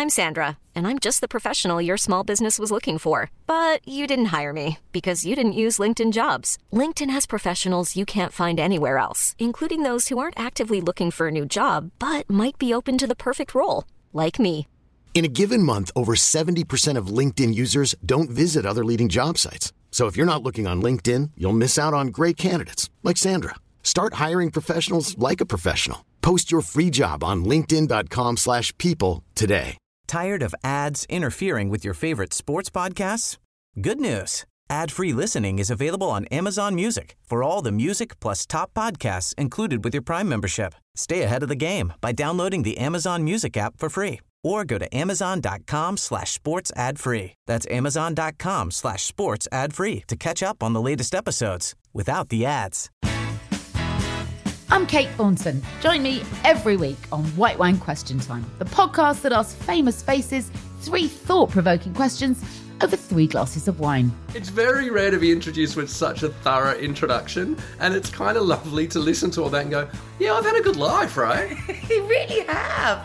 I'm Sandra, and I'm just the professional your small business was looking for. But you didn't hire me because you didn't use LinkedIn Jobs. LinkedIn has professionals you can't find anywhere else, including those who aren't actively looking for a new job, but might be open to the perfect role, like me. In a given month, over 70% of LinkedIn users don't visit other leading job sites. So if you're not looking on LinkedIn, you'll miss out on great candidates like Sandra. Start hiring professionals like a professional. Post your free job on linkedin.com/people today. Tired of ads interfering with your favorite sports podcasts? Good news. Ad-free listening is available on Amazon Music for all the music plus top podcasts included with your Prime membership. Stay ahead of the game by downloading the Amazon Music app for free or go to amazon.com/sports ad free. That's amazon.com/sports ad free to catch up on the latest episodes without the ads. I'm Kate Thornton. Join me every week on White Wine Question Time, the podcast that asks famous faces 3 thought-provoking questions over 3 glasses of wine. It's very rare to be introduced with such a thorough introduction, and it's kind of lovely to listen to all that and go, yeah, I've had a good life, right? You really have.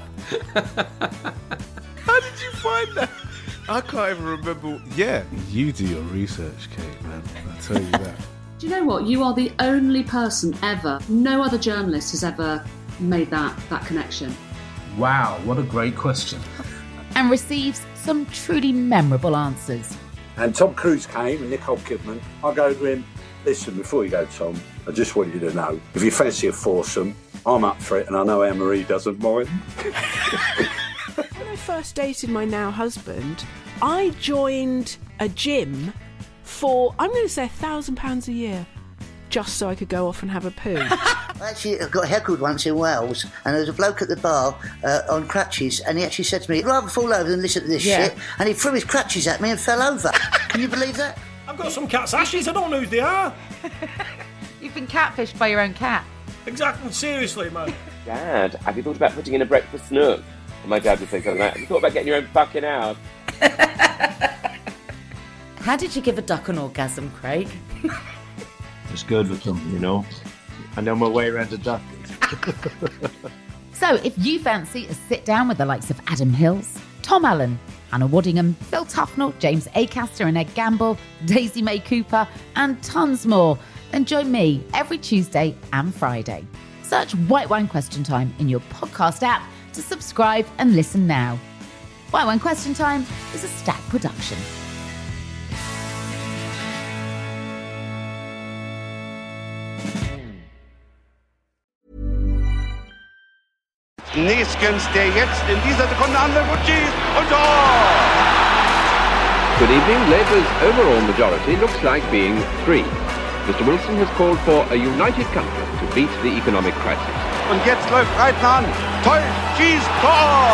How did you find that? I can't even remember. Yeah, you do your research, Kate, man. I'll tell you that. Do you know what? You are the only person ever, no other journalist has ever made that connection. Wow, what a great question. And receives some truly memorable answers. And Tom Cruise came and Nicole Kidman. I go to him, listen, before you go, Tom, I just want you to know, if you fancy a foursome, I'm up for it and I know Anne-Marie doesn't mind. When I first dated my now husband, I joined a gym for, I'm going to say £1,000 a year, just so I could go off and have a poo. Actually, I got heckled once in Wales, and there was a bloke at the bar on crutches, and he actually said to me, I'd rather fall over than listen to this shit, and he threw his crutches at me and fell over. Can you believe that? I've got some cat's ashes, I don't know who they are. You've been catfished by your own cat. Exactly, seriously, man. Dad, have you thought about putting in a breakfast nook? And my dad would say something like, have you thought about getting your own fucking house? How did you give a duck an orgasm, Craig? It's good with them, you know. I know my way around a duck. So if you fancy a sit down with the likes of Adam Hills, Tom Allen, Hannah Waddingham, Phil Tufnell, James Acaster and Ed Gamble, Daisy May Cooper, and tons more, then join me every Tuesday and Friday. Search White Wine Question Time in your podcast app to subscribe and listen now. White Wine Question Time is a Stack production. Neeskens, der jetzt in dieser Sekunde anläuft schießt und Tor! Good evening. Labour's overall majority looks like being 3. Mr Wilson has called for a united country to beat the economic crisis. Und jetzt läuft Reitner an. Toll, schießt, Tor!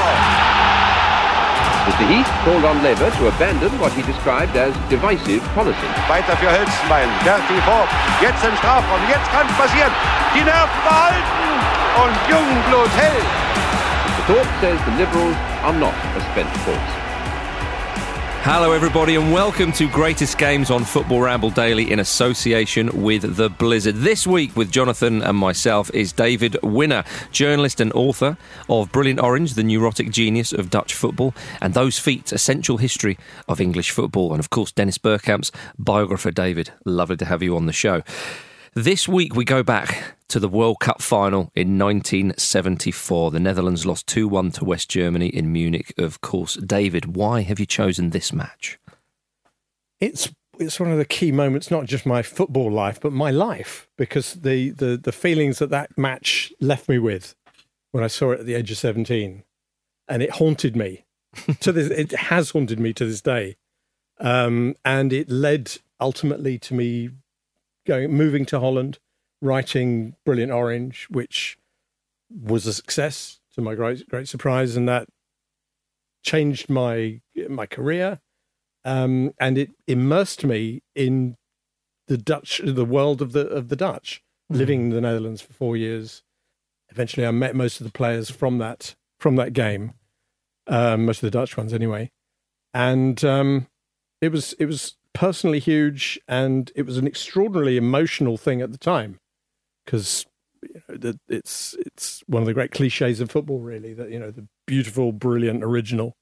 Mr Heath called on Labour to abandon what he described as divisive policy. Weiter für Hölzenbein, Berti vor, jetzt im Strafraum, jetzt kann es passieren. Die Nerven behalten und Jungblut hält. The Thorpe says the Liberals are not a spent force. Hello everybody and welcome to Greatest Games on Football Ramble Daily in association with The Blizzard. This week with Jonathan and myself is David Winner, journalist and author of Brilliant Orange, the neurotic genius of Dutch football, and Those Feet, Essential History of English Football, and of course Dennis Bergkamp's biographer. David, lovely to have you on the show. This week we go back to the World Cup final in 1974. The Netherlands lost 2-1 to West Germany in Munich, of course. David, why have you chosen this match? It's one of the key moments, not just my football life, but my life, because the feelings that match left me with when I saw it at the age of 17, and it haunted me. It has haunted me to this day. And it led ultimately to me moving to Holland, writing Brilliant Orange, which was a success to my great surprise, and that changed my career, and it immersed me in the world of the Dutch, living in the Netherlands for 4 years. Eventually, I met most of the players from that game, most of the Dutch ones anyway, and it was personally huge, and it was an extraordinarily emotional thing at the time, because it's one of the great cliches of football, really, that the beautiful, brilliant, original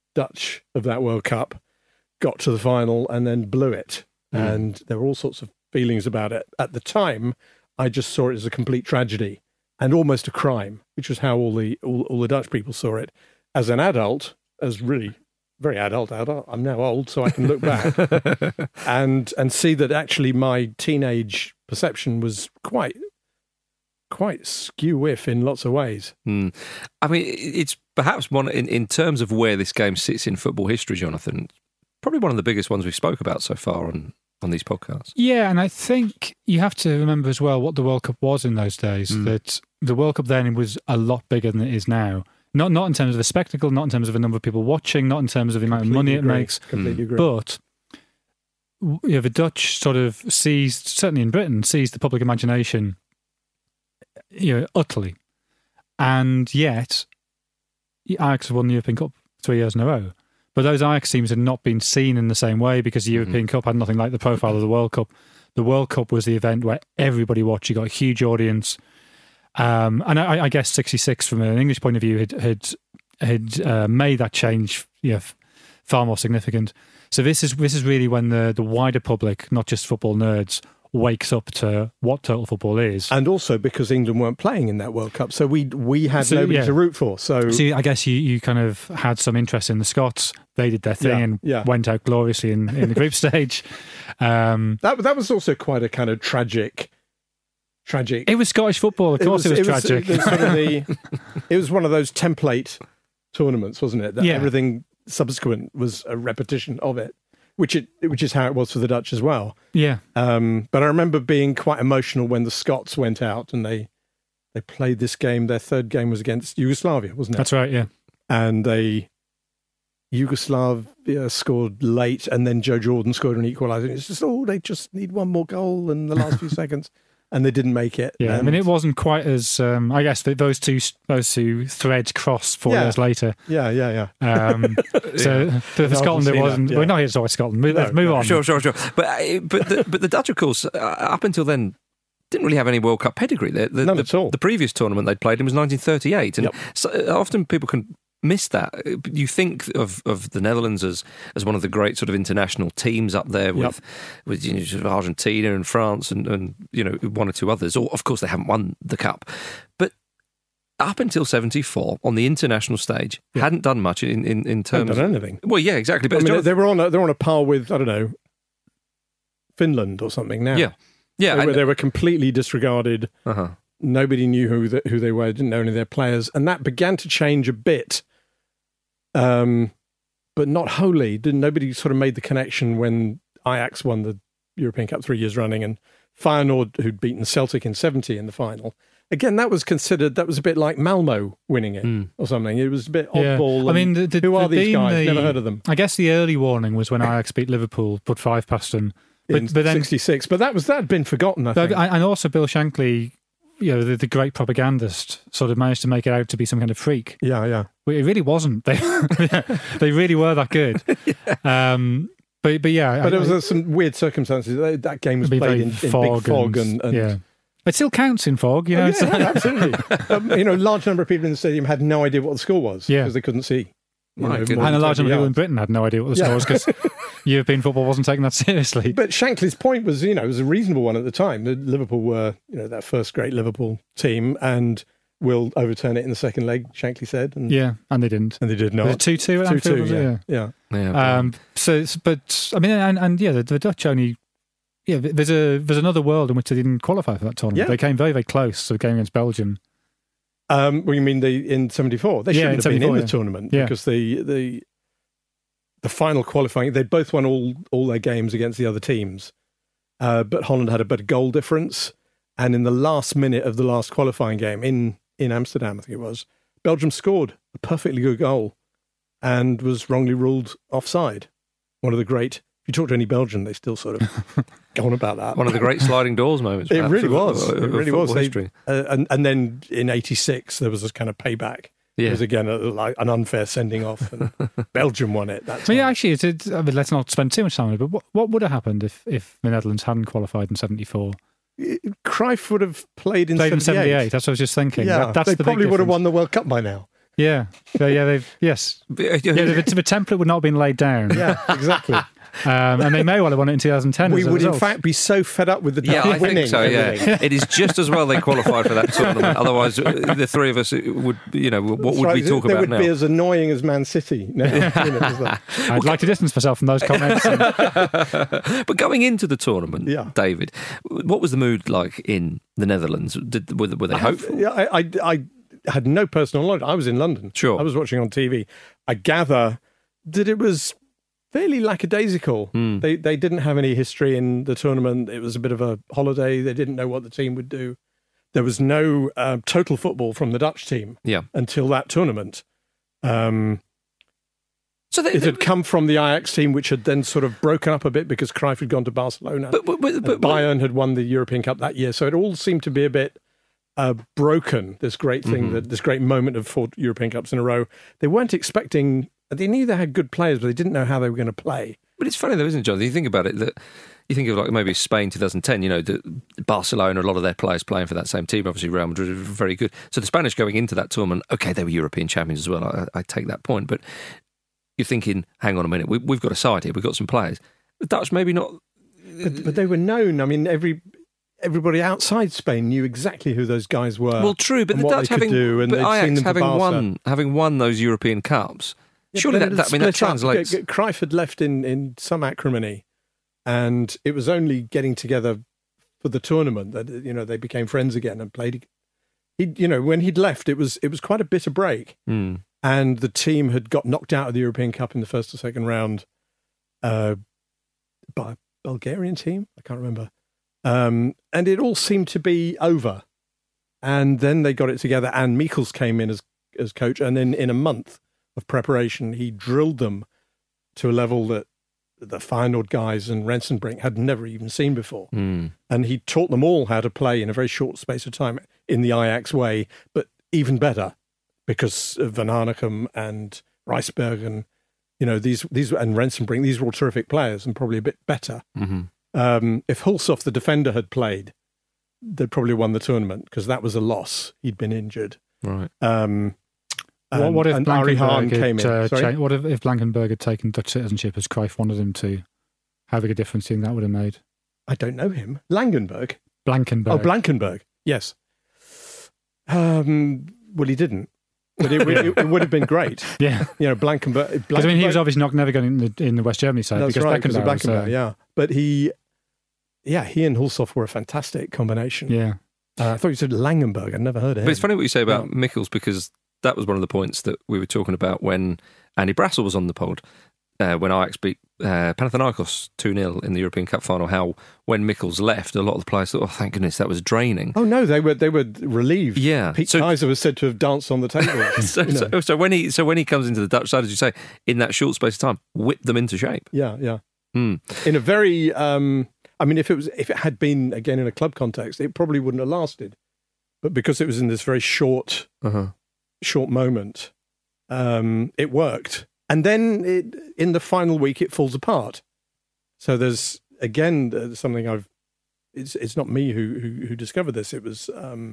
Dutch of that World Cup got to the final and then blew it. And there were all sorts of feelings about it. At the time, I just saw it as a complete tragedy and almost a crime, which was how all the Dutch people saw it. As an adult, as really very adult, I'm now old, so I can look back and see that actually my teenage perception was quite skew-whiff in lots of ways. I mean, it's perhaps one, in terms of where this game sits in football history, Jonathan, probably one of the biggest ones we spoke about so far on these podcasts. Yeah, and I think you have to remember as well what the World Cup was in those days, that the World Cup then was a lot bigger than it is now. Not in terms of the spectacle, not in terms of the number of people watching, not in terms of the amount of money it makes. Completely agree. But the Dutch sort of seized, certainly in Britain, seized the public imagination utterly. And yet, Ajax won the European Cup 3 years in a row. But those Ajax teams had not been seen in the same way because the European Cup had nothing like the profile of the World Cup. The World Cup was the event where everybody watched. You got a huge audience. And I guess 66, from an English point of view, had made that change far more significant. So this is really when the wider public, not just football nerds, wakes up to what total football is. And also because England weren't playing in that World Cup, so we had nobody to root for. So I guess you kind of had some interest in the Scots. They did their thing and went out gloriously in the group stage. That was also quite a kind of tragic. It was Scottish football, of course. It was tragic. It was one of those template tournaments, wasn't it? That everything subsequent was a repetition of it, which is how it was for the Dutch as well. Yeah. But I remember being quite emotional when the Scots went out and they played this game. Their third game was against Yugoslavia, wasn't it? That's right. Yeah. And Yugoslavia scored late, and then Joe Jordan scored an equaliser. It's just they just need one more goal in the last few seconds. And they didn't make it. Yeah, I mean, it wasn't quite as. I guess those two threads crossed 4 years later. Yeah. So for Scotland, it wasn't. We're not here to talk about Scotland. Let's move on. Sure. But the Dutch, of course, up until then, didn't really have any World Cup pedigree. None at all. The previous tournament they'd played in was 1938, and so often people can miss that. You think of the Netherlands as one of the great sort of international teams up there with sort of Argentina and France and one or two others. Or of course they haven't won the cup, but up until 74 on the international stage hadn't done much in terms. Hadn't done anything. Well, yeah, exactly. But I mean, they're on a par with, I don't know, Finland or something now. Yeah. They were completely disregarded. Nobody knew who they were. Didn't know any of their players, and that began to change a bit. But not wholly. Nobody sort of made the connection when Ajax won the European Cup 3 years running, and Feyenoord, who'd beaten Celtic in 70 in the final. Again, that was a bit like Malmo winning it or something. It was a bit oddball. Yeah. I mean, who are these guys? Never heard of them. I guess the early warning was when Ajax beat Liverpool, put 5 past them. But then 66. But that had been forgotten, I think. And also Bill Shankly, the great propagandist, sort of managed to make it out to be some kind of freak. Yeah. Well, it really wasn't. They really were that good. But there was some weird circumstances. That game was played in big fog and it still counts in fog. Absolutely. Large number of people in the stadium had no idea what the score was because they couldn't see. And a large number of people in Britain had no idea what the score was because European football wasn't taking that seriously. But Shankly's point was, it was a reasonable one at the time. Liverpool were, that first great Liverpool team, and will overturn it in the second leg, Shankly said. And they didn't. And they did not. Was it 2-2 at Anfield? Yeah. But I mean, the Dutch only. Yeah, there's another world in which they didn't qualify for that tournament. Yeah. They came very, very close to the game against Belgium. You mean in 74? They shouldn't have been in the tournament because the final qualifying, they both won all their games against the other teams. But Holland had a better goal difference. And in the last minute of the last qualifying game in Amsterdam, I think it was, Belgium scored a perfectly good goal and was wrongly ruled offside. One of the great... If you talk to any Belgian, they still sort of go on about that. One of the great sliding doors moments. It really was. It really was. History. And then in 86, there was this kind of payback. It was again an unfair sending off, and Belgium won it. Actually, let's not spend too much time on it, but what would have happened if the Netherlands hadn't qualified in 74? Cruyff would have played in 78. That's what I was just thinking. Yeah, they probably would have won the World Cup by now. Yeah, the template would not have been laid down. Yeah, exactly. And they may well have won it in 2010. We would, in fact, be so fed up with the Dutch I winning. think so. everything. Yeah, it is just as well they qualified for that tournament. Otherwise, the three of us would, what would we talk they about would now? be as annoying as Man City. I'd like to distance myself from those comments. But going into the tournament, David, what was the mood like in the Netherlands? Were they hopeful? I had no personal knowledge. I was in London. Sure. I was watching on TV. I gather that it was fairly lackadaisical. They didn't have any history in the tournament. It was a bit of a holiday. They didn't know what the team would do. There was no total football from the Dutch team until that tournament. So it had come from the Ajax team, which had then sort of broken up a bit because Cruyff had gone to Barcelona. But Bayern had won the European Cup that year. So it all seemed to be a bit broken, this great thing, this great moment of 4 European Cups in a row. They weren't expecting... They knew they had good players, but they didn't know how they were going to play. But it's funny though, isn't it, Jonathan? You think about it, that you think of like maybe Spain 2010, Barcelona, a lot of their players playing for that same team. Obviously, Real Madrid were very good. So the Spanish going into that tournament, okay, they were European champions as well. I take that point. But you're thinking, hang on a minute, we've got a side here, we've got some players. The Dutch maybe not... But they were known. I mean, everybody outside Spain knew exactly who those guys were. Well, true, but the Dutch having Ajax having won those European Cups... Surely that translates. Cruyff had left in some acrimony, and it was only getting together for the tournament that they became friends again and played. When he'd left, it was quite a bitter break, and the team had got knocked out of the European Cup in the first or second round by a Bulgarian team. I can't remember, and it all seemed to be over. And then they got it together, and Michels came in as coach, and then in a month of preparation, he drilled them to a level that the Feyenoord guys and Rensenbrink had never even seen before. And he taught them all how to play in a very short space of time in the Ajax way, but even better because of Van Arnhem and Rijsberg and these and Rensenbrink. These were all terrific players and probably a bit better. If Hulshoff, the defender, had played, they'd probably won the tournament because that was a loss. He'd been injured. Right. What if Blankenberg had taken Dutch citizenship as Cruyff wanted him to? How big a difference do you think that would have made? I don't know him. Langenberg? Blankenberg. Oh, Blankenberg. Yes. Well, he didn't. But it would have been great. Yeah. Blankenberg. Because he was obviously never going in the West Germany side. That's because right, because of Blankenberg. Yeah. But he and Hulshoff were a fantastic combination. Yeah. I thought you said Langenberg. I'd never heard of him. But it's funny what you say about Michels, because that was one of the points that we were talking about when Andy Brassel was on the pod, when Ajax beat Panathinaikos 2-0 in the European Cup final, how when Michels left, a lot of the players thought, oh, thank goodness, that was draining. Oh, no, they were relieved. Yeah. Pete Kaiser was said to have danced on the table. So when he comes into the Dutch side, as you say, in that short space of time, whip them into shape. Yeah. In a very... if it had been, again, in a club context, it probably wouldn't have lasted. But because it was in this very short moment, it worked. And then in the final week, it falls apart. So there's, again, something it's not me who discovered this. It was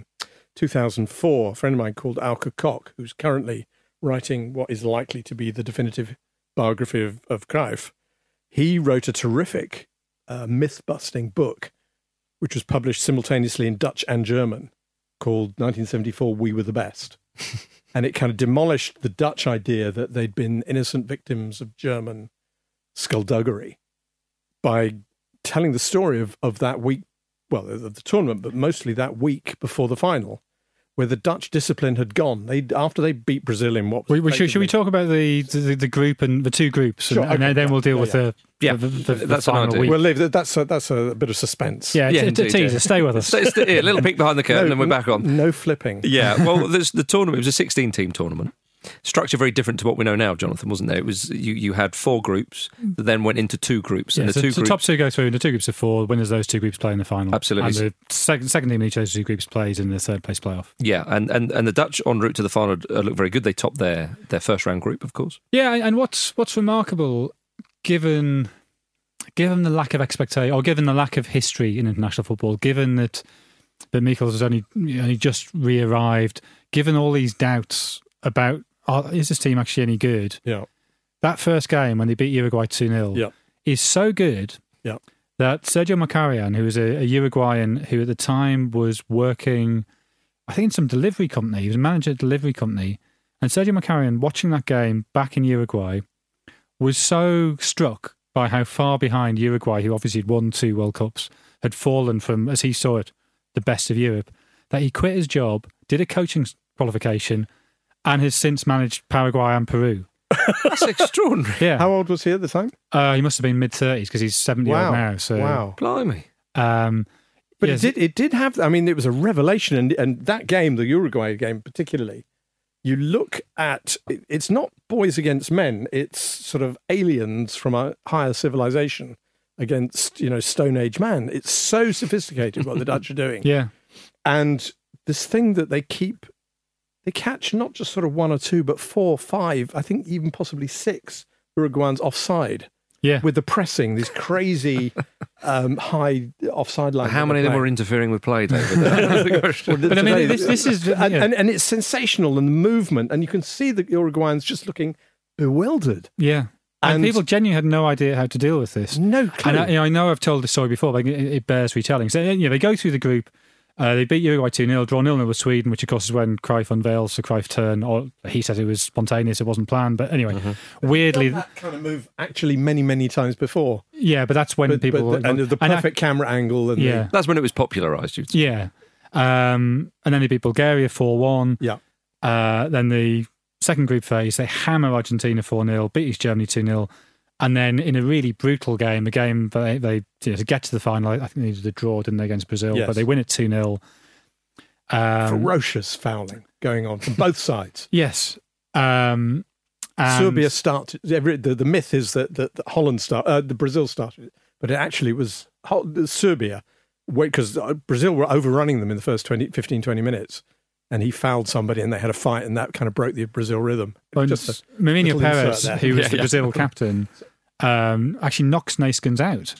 2004, a friend of mine called Auke Kok, who's currently writing what is likely to be the definitive biography of Cruyff. He wrote a terrific myth-busting book, which was published simultaneously in Dutch and German, called 1974, We Were the Best. And it kind of demolished the Dutch idea that they'd been innocent victims of German skullduggery by telling the story of that week, well, of the tournament, but mostly that week before the final, where the Dutch discipline had gone. After they beat Brazil in what was should we talk about the group and the two groups, sure, and then we'll deal with the final week. We'll leave that's a bit of suspense. Yeah, it's a teaser. Stay with us. A little peek behind the curtain, and we're back on. No flipping. Yeah, well, the tournament, it was a 16-team tournament. Structure very different to what we know now, Jonathan, wasn't there? It was you had 4 groups that then went into 2 groups. Yeah, and the top 2 go through, and the 2 groups of 4, winners of those 2 groups play in the final. Absolutely. And the second team in each of those 2 groups plays in the third place playoff. Yeah, and the Dutch en route to the final look very good. They topped their first round group, of course. Yeah, and what's remarkable, given the lack of expectation, or given the lack of history in international football, given that Michels has only just re-arrived, given all these doubts about is this team actually any good? Yeah. That first game when they beat Uruguay 2-0 is so good that Sergio Macarian, who was a Uruguayan who at the time was working, I think in some delivery company, he was a manager at a delivery company, and Sergio Macarian, watching that game back in Uruguay, was so struck by how far behind Uruguay, who obviously had won 2 World Cups, had fallen from, as he saw it, the best of Europe, that he quit his job, did a coaching qualification, and has since managed Paraguay and Peru. That's extraordinary. Yeah. How old was he at the time? He must have been mid-30s because he's 70 old now. So. Wow. Blimey. But it did have, I mean, it was a revelation. And that game, the Uruguay game particularly, you look at, it's not boys against men, it's sort of aliens from a higher civilization against, Stone Age man. It's so sophisticated what the Dutch are doing. Yeah. And this thing that they catch not just sort of 1 or 2, but 4, 5, I think even possibly 6 Uruguayans offside. Yeah. With the pressing, these crazy high offside lines. How many of them were interfering with play, David? But I mean, this is... And it's sensational, and the movement, and you can see the Uruguayans just looking bewildered. Yeah. And people genuinely had no idea how to deal with this. No clue. And I know I've told this story before, but it bears retelling. So, they go through the group. They beat Uruguay 2-0, draw 0-0 with Sweden, which of course is when Cruyff unveils the Cruyff turn, or he said it was spontaneous, it wasn't planned. But anyway, weirdly... That kind of move actually many, many times before. Yeah, but that's when people... And the perfect camera angle. And that's when it was popularised, you'd say. Yeah. And then they beat Bulgaria 4-1. Yeah. Then the second group phase, they hammer Argentina 4-0, beat East Germany 2-0. And then in a really brutal game, they to get to the final, I think they needed a draw, didn't they, against Brazil? Yes. But they win it 2-0. Ferocious fouling going on from both sides. Yes. Serbia started. The myth is that Holland started, the Brazil started it, but it actually was Serbia, because Brazil were overrunning them in the first 15, 20 minutes. And he fouled somebody, and they had a fight, and that kind of broke the Brazil rhythm. Mourinho Perez, who was the Brazil captain, actually knocks Neeskens out.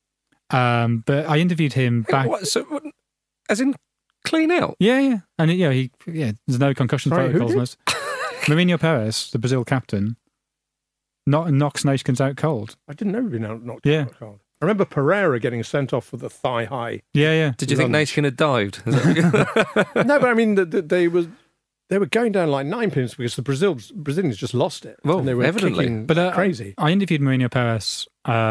But I interviewed him back. As in clean out? Yeah. And there's no concussion protocols. Mourinho Perez, the Brazil captain, knocks Neeskens out cold. I didn't know he'd been knocked out cold. I remember Pereira getting sent off with a thigh high. Yeah. Did you think Neeskens had dived? No, but I mean, they were going down like 9 pins because the Brazilians just lost it. Well, and they were evidently. But crazy. I interviewed Mourinho Perez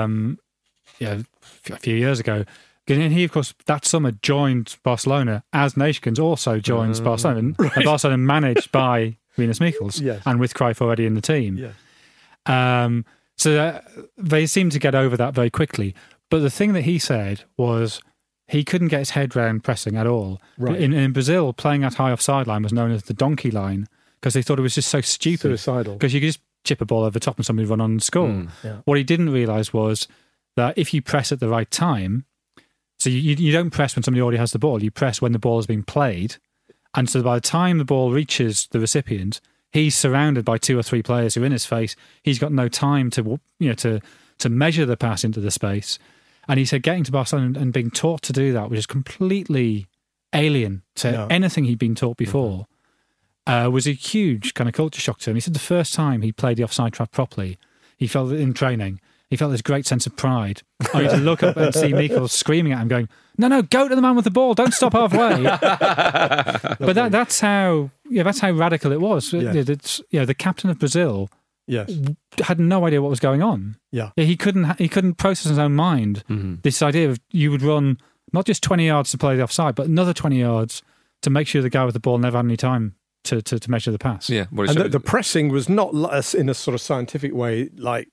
a few years ago. And he, of course, that summer joined Barcelona as Neeskens also joins Barcelona. Right. And Barcelona managed by Rinus Michels and with Cruyff already in the team. Yeah. So they seemed to get over that very quickly. But the thing that he said was he couldn't get his head round pressing at all. Right. In Brazil, playing that high offside line was known as the donkey line because they thought it was just so stupid. Suicidal. Because you could just chip a ball over the top and somebody run on and score. What he didn't realise was that if you press at the right time, so you don't press when somebody already has the ball, you press when the ball is being played. And so by the time the ball reaches the recipient, he's surrounded by 2 or 3 players who are in his face. He's got no time to measure the pass into the space. And he said getting to Barcelona and being taught to do that, which is completely alien to anything he'd been taught before, was a huge kind of culture shock to him. He said the first time he played the offside trap properly, he felt it in training. He felt this great sense of pride. Only to look up and see Michels screaming at him, going, "No, go to the man with the ball! Don't stop halfway." But that's how radical it was. Yeah. The captain of Brazil, had no idea what was going on. He couldn't process in his own mind this idea of you would run not just 20 yards to play the offside, but another 20 yards to make sure the guy with the ball never had any time to measure the pass. Yeah, and the pressing was not in a sort of scientific way like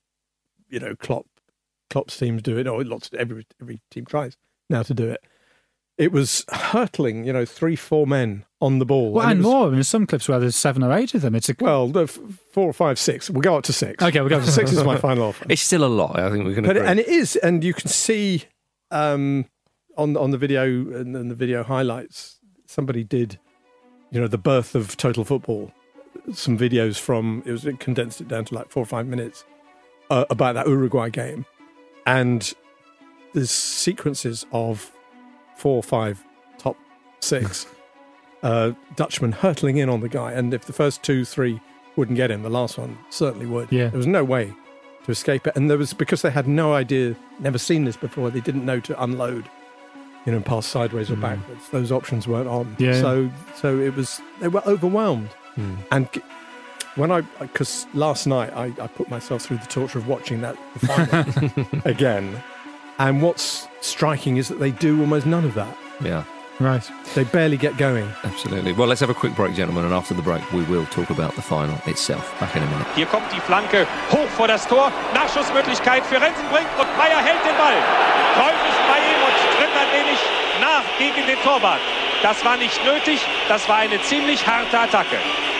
Klopp's teams do it, or every team tries now to do it. It was hurtling, 3-4 men on the ball. Well, and more. I mean, there's some clips where there's 7 or 8 of them. It's 4 or 5, 6. We'll go up to 6. Okay, we'll go up to 6 is my final offer. It's still a lot, I think we can agree. And it is, and you can see on the video and the video highlights, somebody did, the birth of Total Football. Some videos it condensed it down to like 4 or 5 minutes about that Uruguay game. And there's sequences of 4 or 5 top 6 Dutchmen hurtling in on the guy. And if the first 2, 3 wouldn't get him. The last one certainly would. Yeah. There was no way to escape it. And there was, because they had no idea, never seen this before, they didn't know to unload, and pass sideways or backwards. Those options weren't on. Yeah. So it was, they were overwhelmed. And because last night I put myself through the torture of watching the final again. And what's striking is that they do almost none of that. Yeah. Right. They barely get going. Absolutely. Well, let's have a quick break, gentlemen, and after the break we will talk about the final itself. Back in a minute. Hier kommt die Flanke hoch vor das Tor. Nachschussmöglichkeit für Rensenbrink und Meier hält den Ball. Kreuz ist bei ihm und tritt ein wenig nach gegen den Torwart. Das war nicht nötig, das war eine ziemlich harte Attacke.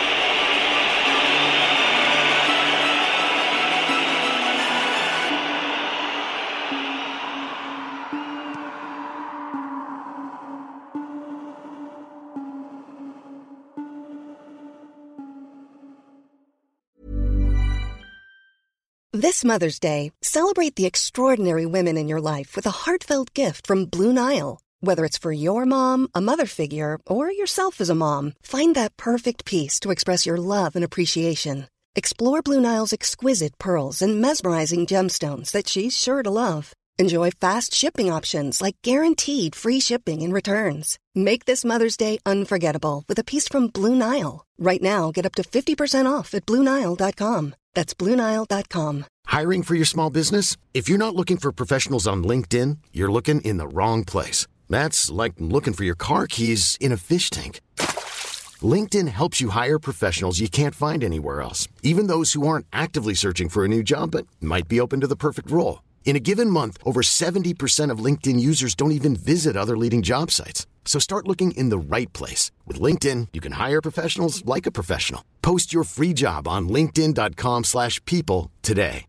This Mother's Day, celebrate the extraordinary women in your life with a heartfelt gift from Blue Nile. Whether it's for your mom, a mother figure, or yourself as a mom, find that perfect piece to express your love and appreciation. Explore Blue Nile's exquisite pearls and mesmerizing gemstones that she's sure to love. Enjoy fast shipping options like guaranteed free shipping and returns. Make this Mother's Day unforgettable with a piece from Blue Nile. Right now, get up to 50% off at BlueNile.com. That's BlueNile.com. Hiring for your small business? If you're not looking for professionals on LinkedIn, you're looking in the wrong place. That's like looking for your car keys in a fish tank. LinkedIn helps you hire professionals you can't find anywhere else, even those who aren't actively searching for a new job but might be open to the perfect role. In a given month, over 70% of LinkedIn users don't even visit other leading job sites. So start looking in the right place. With LinkedIn, you can hire professionals like a professional. Post your free job on linkedin.com/people today.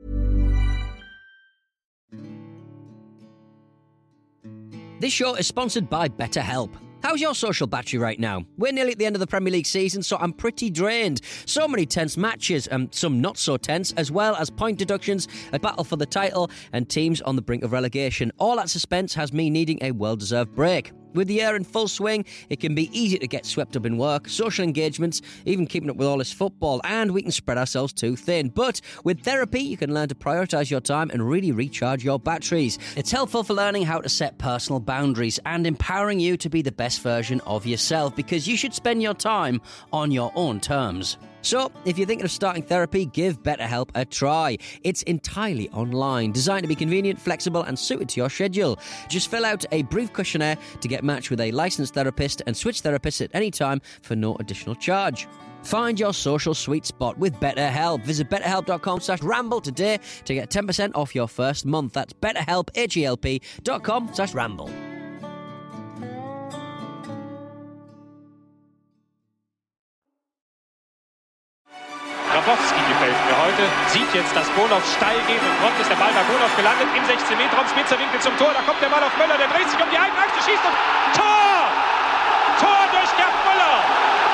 This show is sponsored by BetterHelp. How's your social battery right now? We're nearly at the end of the Premier League season, so I'm pretty drained. So many tense matches, and some not so tense, as well as point deductions, a battle for the title, and teams on the brink of relegation. All that suspense has me needing a well-deserved break. With the year in full swing, it can be easy to get swept up in work, social engagements, even keeping up with all this football, and we can spread ourselves too thin. But with therapy, you can learn to prioritise your time and really recharge your batteries. It's helpful for learning how to set personal boundaries and empowering you to be the best version of yourself, because you should spend your time on your own terms. So, if you're thinking of starting therapy, give BetterHelp a try. It's entirely online, designed to be convenient, flexible, and suited to your schedule. Just fill out a brief questionnaire to get matched with a licensed therapist and switch therapists at any time for no additional charge. Find your social sweet spot with BetterHelp. Visit betterhelp.com/ramble today to get 10% off your first month. That's betterhelp, HELP.com/ramble. Grabowski gefällt mir heute, sieht jetzt, dass Bonov steil geht und prompt ist der Ball bei Bonov gelandet im 16-Meter-Raum, spitzer Winkel zum Tor, da kommt der Ball auf Möller, der dreht sich um die eigene Achse, schießt und Tor! Tor durch Gerd Müller!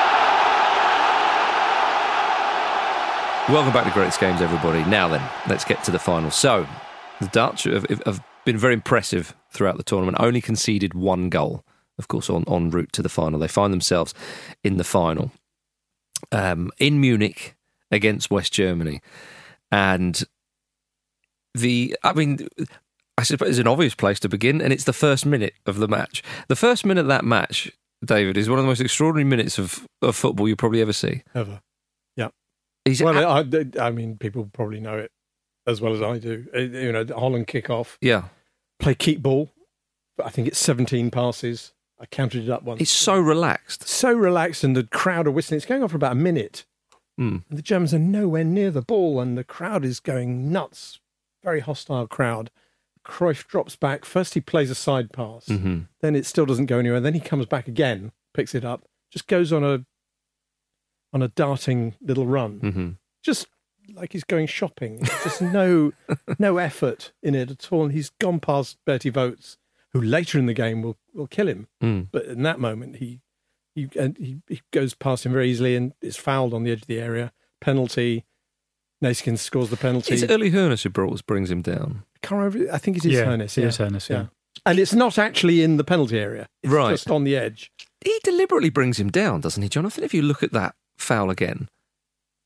Welcome back to Greatest Games, everybody. Now then, let's get to the final. So, the Dutch have been very impressive throughout the tournament, only conceded one goal, of course, en route to the final. They find themselves in the final in Munich against West Germany. And I suppose it's an obvious place to begin, and it's the first minute of the match. The first minute of that match, David, is one of the most extraordinary minutes of football you probably ever see. Ever. Yeah. I mean, people probably know it as well as I do. The Holland kick-off. Yeah. Play keep ball. I think it's 17 passes. I counted it up once. It's so relaxed. So relaxed, and the crowd are whistling. It's going on for about a minute. And the Germans are nowhere near the ball, and the crowd is going nuts. Very hostile crowd. Cruyff drops back. First he plays a side pass. Then it still doesn't go anywhere. Then he comes back again, picks it up, just goes on a darting little run. Just like he's going shopping. Just no effort in it at all. And he's gone past Bertie Vogts, who later in the game will kill him. But in that moment, he goes past him very easily and is fouled on the edge of the area. Penalty. Neeskens scores the penalty. It's Uli Hoeneß who brings him down. I can't remember. I think it is Hoeneß. It is Hoeneß, yeah. And it's not actually in the penalty area. It's just on the edge. He deliberately brings him down, doesn't he, Jonathan? If you look at that foul again.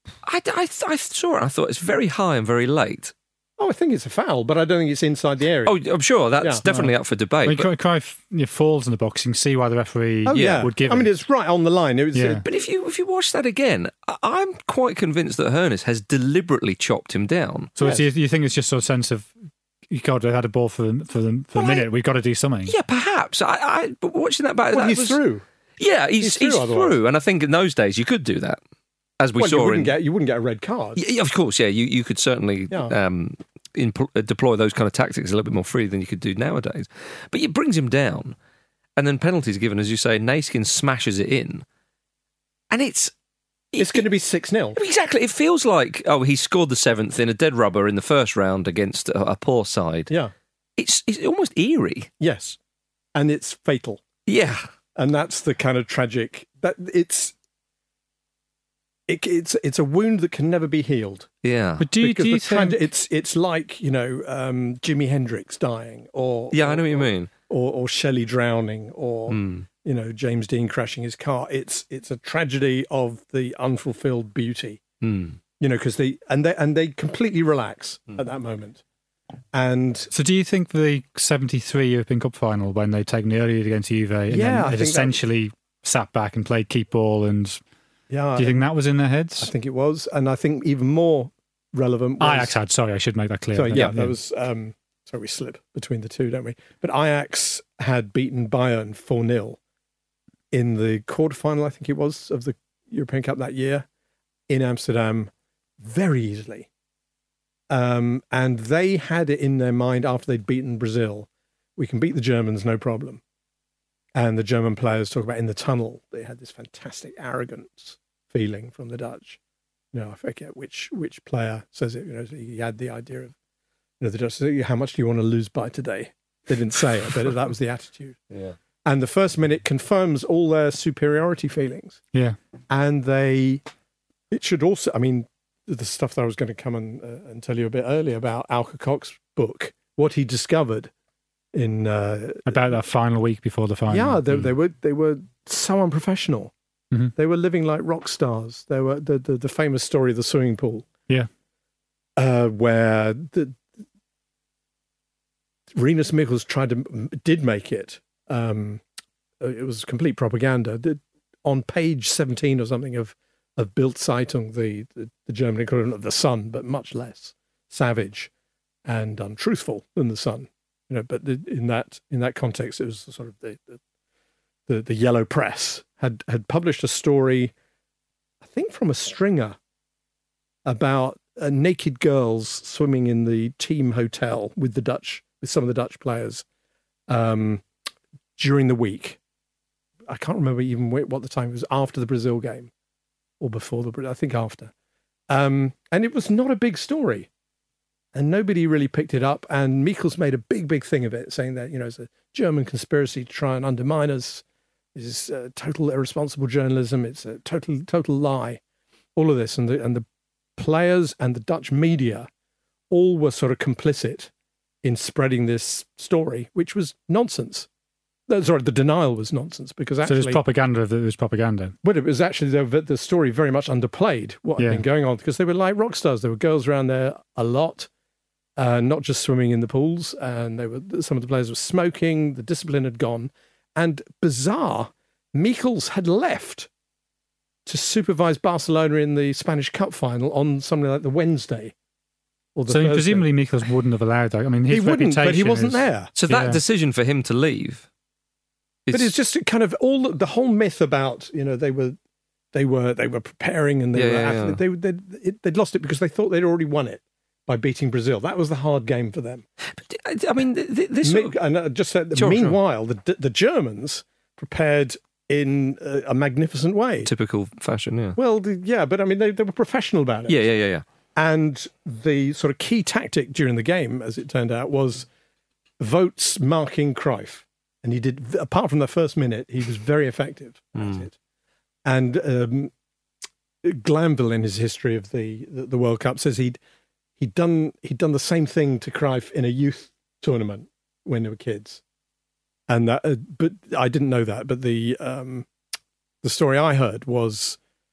I saw it. I thought it's very high and very late. Oh, I think it's a foul, but I don't think it's inside the area. Oh, I'm sure that's definitely up for debate. When Cruyff falls in the box, you can see why the referee would give it. I mean, it's right on the line. It was, But if you watch that again, I'm quite convinced that Hoeneß has deliberately chopped him down. So you think it's just sort of sense of, God, they had a ball for a minute. We've got to do something. Yeah, perhaps. But watching that back, he's through. Yeah, he's through, and I think in those days you could do that, as we saw. You wouldn't get a red card. Yeah, of course, yeah. You could certainly deploy those kind of tactics a little bit more freely than you could do nowadays. But it brings him down, and then penalties given, as you say. Naiskin smashes it in, and it's going to be 6-0. Exactly. It feels like he scored the 7th in a dead rubber in the first round against a poor side. Yeah, it's almost eerie. Yes, and it's fatal. Yeah, and that's the kind of tragic that it's a wound that can never be healed. Yeah, but do you think it's like Jimi Hendrix dying, or I know what you mean, or Shelley drowning, or James Dean crashing his car. It's a tragedy of the unfulfilled beauty. Because they completely relax at that moment. And so, do you think the '73 European Cup final, when they'd taken the early lead against Juve, and then it essentially sat back and played keep ball and? Yeah, do you think that was in their heads? I think it was, and I think even more relevant was... Ajax had, sorry, I should make that clear. So, that was... sorry, we slip between the two, don't we? But Ajax had beaten Bayern 4-0 in the quarterfinal, I think it was, of the European Cup that year, in Amsterdam, very easily. And they had it in their mind after they'd beaten Brazil, we can beat the Germans, no problem. And the German players talk about in the tunnel, they had this fantastic arrogance feeling from the Dutch. I forget which player says it. He had the idea of, the Dutch said, how much do you want to lose by today? They didn't say it, but that was the attitude. Yeah. And the first minute confirms all their superiority feelings. Yeah. And it should also, I mean, the stuff that I was going to come and tell you a bit earlier about Alka Cox's book, what he discovered in about that final week before the final. Yeah, they were so unprofessional. Mm-hmm. They were living like rock stars. They were the famous story of the swimming pool. Yeah, where Rinus Michels did make it. It was complete propaganda. On page 17 or something of Bild Zeitung, the German equivalent of the Sun, but much less savage and untruthful than the Sun. But in that context, it was sort of the yellow press had published a story, I think from a stringer, about naked girls swimming in the team hotel with some of the Dutch players during the week. I can't remember even what the time it was, after the Brazil game or before I think after. And it was not a big story. And nobody really picked it up. And Michels made a big thing of it, saying that, it's a German conspiracy to try and undermine us. It's total irresponsible journalism. It's a total lie. All of this. And the players and the Dutch media all were sort of complicit in spreading this story, which was nonsense. Sorry, the denial was nonsense, because actually... So there's propaganda that was propaganda. But it was actually the story very much underplayed what had been going on, because they were like rock stars. There were girls around there a lot. Not just swimming in the pools, and some of the players were smoking, the discipline had gone, and bizarre, Michels had left to supervise Barcelona in the Spanish Cup final on something like the Wednesday or the Thursday. Presumably Michels wouldn't have allowed that. I mean, his reputation, but he wasn't there. So that decision for him to leave... But it's just kind of the whole myth about, they were preparing and they'd lost it because they thought they'd already won it by beating Brazil. That was the hard game for them. But, I mean, this. And I just said, meanwhile, the Germans prepared in a magnificent way, typical fashion. Yeah. Well, but I mean, they were professional about it. Yeah. And the sort of key tactic during the game, as it turned out, was Votes marking Cruyff. And he did, apart from the first minute, he was very effective at it. And Glanville, in his history of the World Cup, says he'd done the same thing to Cruyff in a youth tournament when they were kids. And that, but I didn't know that. But the story I heard was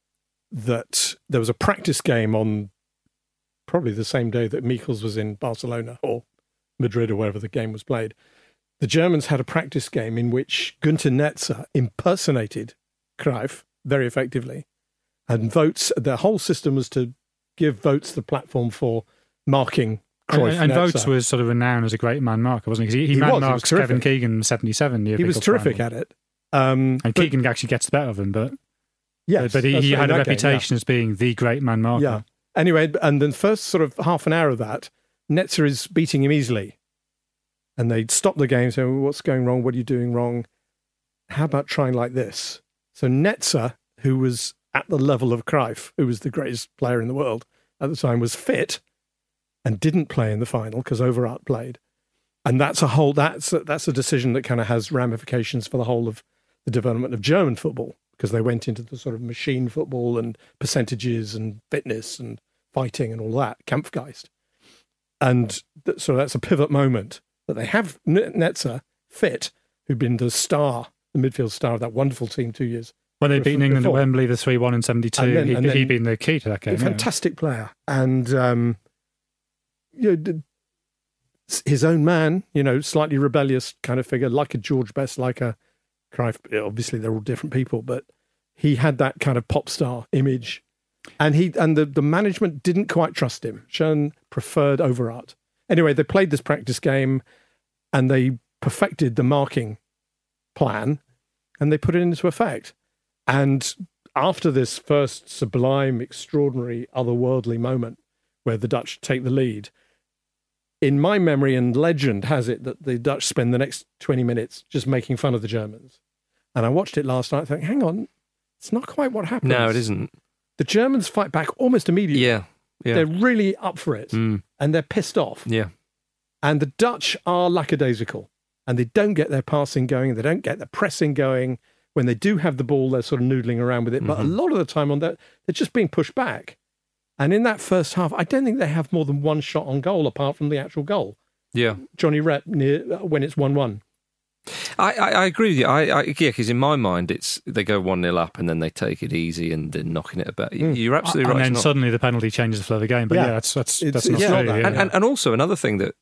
that there was a practice game on probably the same day that Michels was in Barcelona or Madrid or wherever the game was played. The Germans had a practice game in which Günther Netzer impersonated Cruyff very effectively. And the whole system was to give Voets the platform for marking Cruyff. And Voets was sort of renowned as a great man marker, wasn't he? Because he man-marked Kevin Keegan in 77. He was terrific at it. And Keegan actually gets the better of him, but he had a reputation as being the great man marker. Yeah. Anyway, and the first sort of half an hour of that, Netzer is beating him easily. And they'd stop the game, say, well, what's going wrong? What are you doing wrong? How about trying like this? So Netzer, who was at the level of Cruyff, who was the greatest player in the world at the time, was fit and didn't play in the final because Overath played. And that's a decision that kind of has ramifications for the whole of the development of German football, because they went into the sort of machine football and percentages and fitness and fighting and all that, Kampfgeist. And so that's a pivot moment that they have Netzer fit, who'd been the midfield star of that wonderful team 2 years. When they beat England at Wembley, the 3-1 in 72, he'd been the key to that game. A fantastic player. And his own man, slightly rebellious kind of figure, like a George Best, like a Cruyff. Obviously, they're all different people, but he had that kind of pop star image. And the management didn't quite trust him. Schoen preferred Overath. Anyway, they played this practice game and they perfected the marking plan and they put it into effect. And after this first sublime, extraordinary, otherworldly moment where the Dutch take the lead, in my memory and legend has it that the Dutch spend the next 20 minutes just making fun of the Germans. And I watched it last night thinking, hang on, it's not quite what happens. No, it isn't. The Germans fight back almost immediately. Yeah. They're really up for it. And they're pissed off. Yeah. And the Dutch are lackadaisical. And they don't get their passing going. They don't get their pressing going. When they do have the ball, they're sort of noodling around with it. But a lot of the time on that, they're just being pushed back. And in that first half, I don't think they have more than one shot on goal apart from the actual goal. Yeah. Johnny Rep when it's 1-1. I agree with you. Because in my mind, they go 1-0 up and then they take it easy and they're knocking it about. You're absolutely right. And then suddenly the penalty changes the flow of the game. But that's not true. And also another thing that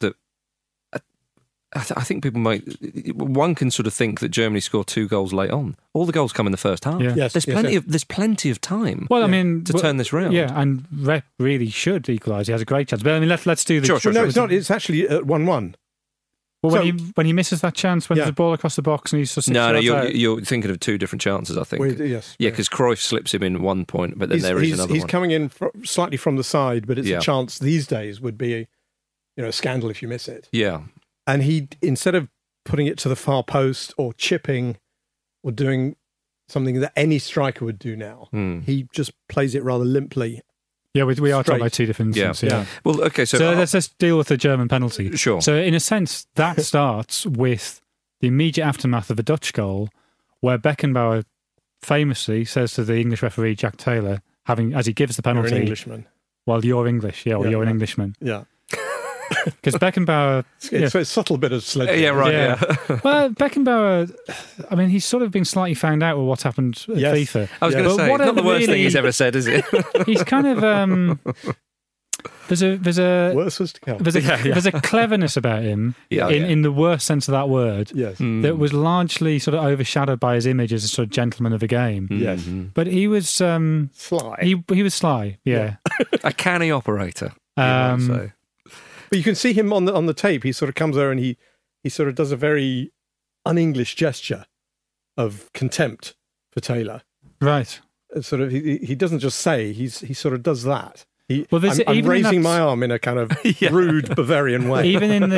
I think people one can sort of think that Germany scored 2 goals late on. All the goals come in the first half. Yeah. Yes, there's plenty of time. Well, I mean, to turn this round. Yeah, and Rep really should equalise. He has a great chance. But I mean, let's do the. Sure. No, it's not. It's actually at 1-1. Well, when he misses that chance, when there's a ball across the box and he's just you're thinking of 2 different chances. I think. Yes. Yeah, because Cruyff slips him in one point, but then there is another one. He's coming in slightly from the side, but it's a chance these days would be, a scandal if you miss it. Yeah. And he, instead of putting it to the far post or chipping or doing something that any striker would do now, he just plays it rather limply. Yeah, we are talking about 2 different instances. Yeah. Well, okay, so let's just deal with the German penalty. Sure. So in a sense, that starts with the immediate aftermath of a Dutch goal, where Beckenbauer famously says to the English referee Jack Taylor, as he gives the penalty, "You're an Englishman." Well, you're English, you're an Englishman. Yeah. Because Beckenbauer... It's a subtle bit of sledging. Yeah, right, yeah. Well, Beckenbauer, I mean, he's sort of been slightly found out with what's happened at FIFA. I was going to say, not the worst thing he's ever said, is it? He's kind of... There's a worse was to come. There's a cleverness about him in the worst sense of that word. Yes. That was largely sort of overshadowed by his image as a sort of gentleman of the game. Yes. But he was sly. He was sly. Yeah. A canny operator. But you can see him on the tape. He sort of comes there and he sort of does a very un-English gesture of contempt for Taylor. Right. Sort of he doesn't just say, he sort of does that. I'm raising my arm in a kind of rude Bavarian way. Even in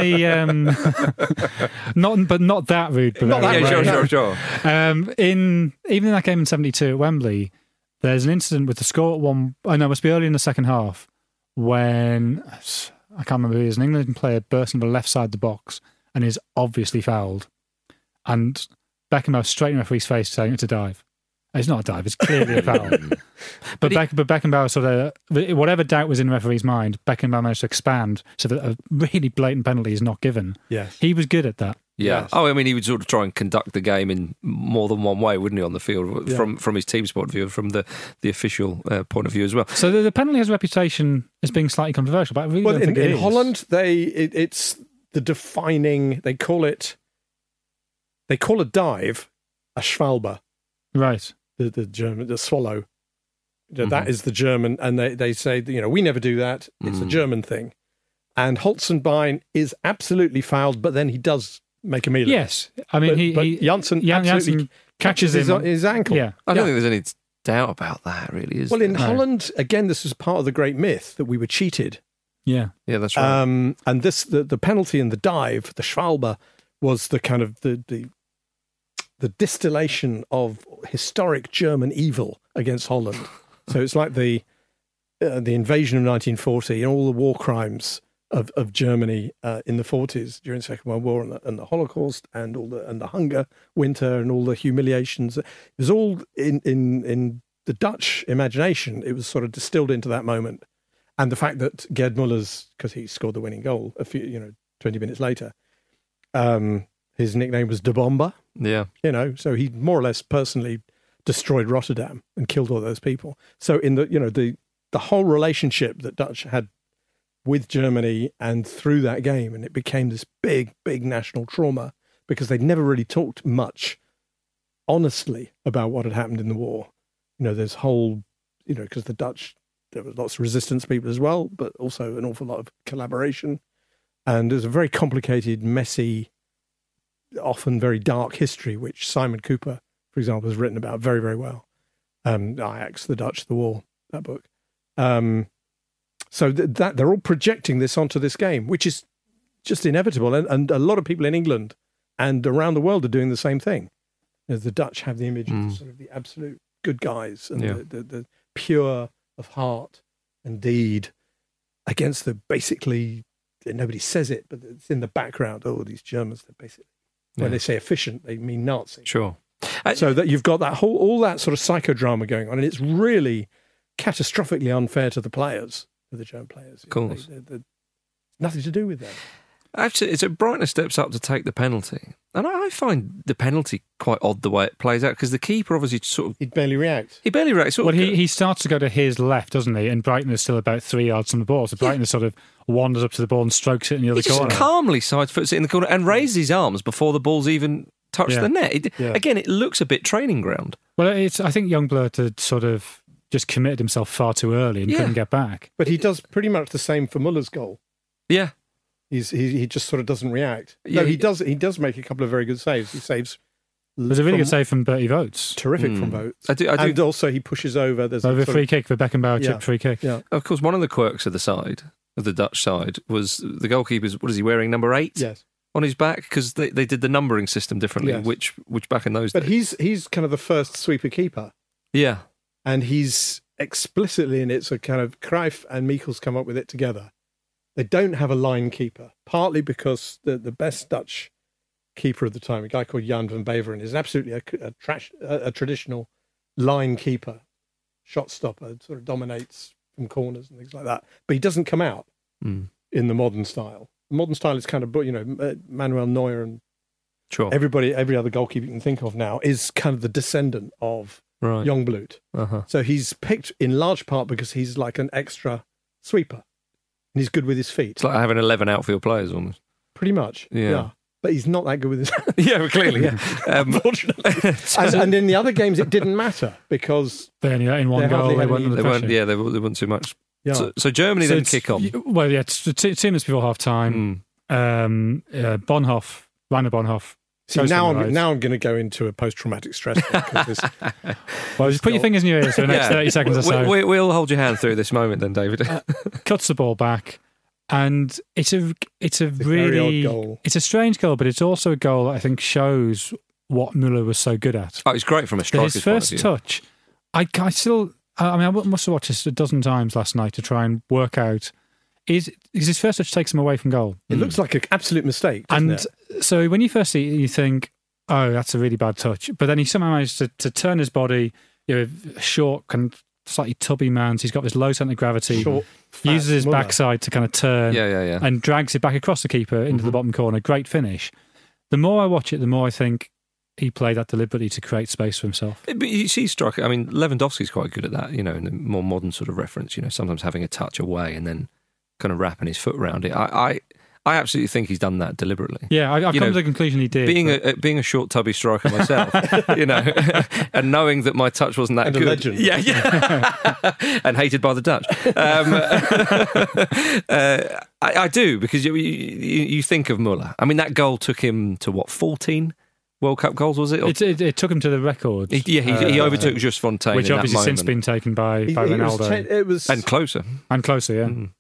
the not that rude Bavarian way. Sure. Even in that game in 72 at Wembley, there's an incident with the score at 1. I know it must be early in the second half when I can't remember who it is. An England player bursts into the left side of the box and is obviously fouled, and Beckenbauer straight in the referee's face saying it's a dive. It's not a dive, it's clearly a foul. But Beckenbauer sort of, whatever doubt was in the referee's mind, Beckenbauer managed to expand so that a really blatant penalty is not given. Yes. He was good at that. Yeah. Yes. Oh, I mean, he would sort of try and conduct the game in more than one way, wouldn't he, on the field, from his team's point of view, from the official point of view as well. So the penalty has a reputation as being slightly controversial, but I really don't think it is. In Holland, it's the defining. They call a dive a Schwalbe. Right. The German, the swallow. That is the German, and they say, we never do that. It's a German thing. And Holzenbein is absolutely fouled, but then he does make a meal of it. Yes. I mean, but Janssen absolutely catches his ankle. Yeah. I don't think there's any doubt about that, really, is well, there? in Holland, again, this was part of the great myth that we were cheated. Yeah. Yeah, that's right. And the penalty in the dive, the Schwalbe, was the kind of the distillation of historic German evil against Holland. So it's like the invasion of 1940 and all the war crimes of Germany in the 40s during the Second World War and the Holocaust and the hunger winter and all the humiliations. It was all in the Dutch imagination. It was sort of distilled into that moment, and the fact that Gerd Muller's, because he scored the winning goal 20 minutes later, his nickname was De Bomber. Yeah, so he more or less personally destroyed Rotterdam and killed all those people. So in the whole relationship that Dutch had with Germany and through that game, and it became this big, big national trauma because they'd never really talked much honestly about what had happened in the war. There's whole, because the Dutch, there was lots of resistance people as well, but also an awful lot of collaboration. And there's a very complicated, messy, often very dark history, which Simon Cooper, for example, has written about very, very well. Ajax, the Dutch, the War, that book. So that they're all projecting this onto this game, which is just inevitable. And a lot of people in England and around the world are doing the same thing. The Dutch have the image of sort of the absolute good guys and the pure of heart and deed against the basically, nobody says it, but it's in the background. Oh, these Germans, they're basically, when they say efficient, they mean Nazi. Sure. So that you've got that all that sort of psychodrama going on, and it's really catastrophically unfair to the players, to the German players. Of course. Nothing to do with them. Actually, it's a Breitner steps up to take the penalty. And I find the penalty quite odd the way it plays out, because the keeper obviously sort of... He barely reacts. Well, he starts to go to his left, doesn't he? And Breitner's still about 3 yards from the ball. So Breitner sort of wanders up to the ball and strokes it in the other corner. He just calmly side-foots it in the corner and raises his arms before the ball's even touched the net. Again, it looks a bit training ground. Well, I think Youngblood had sort of just committed himself far too early and couldn't get back. But he does pretty much the same for Muller's goal. Yeah. He just sort of doesn't react. No, he does make a couple of very good saves. He saves. There's a really good save from Bertie Votes. Terrific from Votes. I do. And also he pushes over. There's a free kick for Beckenbauer, chip free kick. Yeah. Of course, one of the quirks of the Dutch side, was the goalkeeper's, what is he wearing, number 8? Yes. On his back, because they did the numbering system differently, which back in those days. But he's kind of the first sweeper keeper. Yeah. And he's explicitly in it, so kind of Cruyff and Michels come up with it together. They don't have a line keeper, partly because the best Dutch keeper of the time, a guy called Jan van Beveren, is absolutely a traditional line keeper, shot stopper, sort of dominates from corners and things like that. But he doesn't come out in the modern style. The modern style is kind of, Manuel Neuer and every other goalkeeper you can think of now is kind of the descendant of Youngblood. Uh-huh. So he's picked in large part because he's like an extra sweeper. And he's good with his feet. It's like having 11 outfield players almost. Pretty much, yeah. But he's not that good with his hands. Yeah, clearly. Unfortunately. and in the other games, it didn't matter because... in one goal, they weren't too much. Yeah. So Germany then kick on. Well, yeah, 2 minutes before half-time. Rainer Bonhoff. See, now I'm going to go into a post-traumatic stress. Well, just put your fingers in your ears for the next 30 seconds or so. We'll hold your hand through this moment then, David. Cuts the ball back, and it's a really goal. It's a strange goal, but it's also a goal that I think shows what Müller was so good at. Oh, it's great from a striker's His first touch, I must have watched this a dozen times last night to try and work out. Is his first touch takes him away from goal. It looks like an absolute mistake, doesn't it? So when you first see it, you think, oh, that's a really bad touch. But then he somehow managed to turn his body, short, kind of slightly tubby man. So he's got this low centre of gravity. Short, uses his backside to kind of turn and drags it back across the keeper into the bottom corner. Great finish. The more I watch it, the more I think he played that deliberately to create space for himself. But you see striker, I mean, Lewandowski's quite good at that, in the more modern sort of reference, sometimes having a touch away and then kind of wrapping his foot around it. I absolutely think he's done that deliberately. Yeah, I've come to the conclusion he did. Being a short, tubby striker myself, and knowing that my touch wasn't that and good. A legend. Yeah. And hated by the Dutch. I do, because you think of Muller. I mean, that goal took him to, 14 World Cup goals, was it? It took him to the records. He overtook Just Fontaine, which in obviously that since been taken by Ronaldo. It was and closer, yeah. Mm.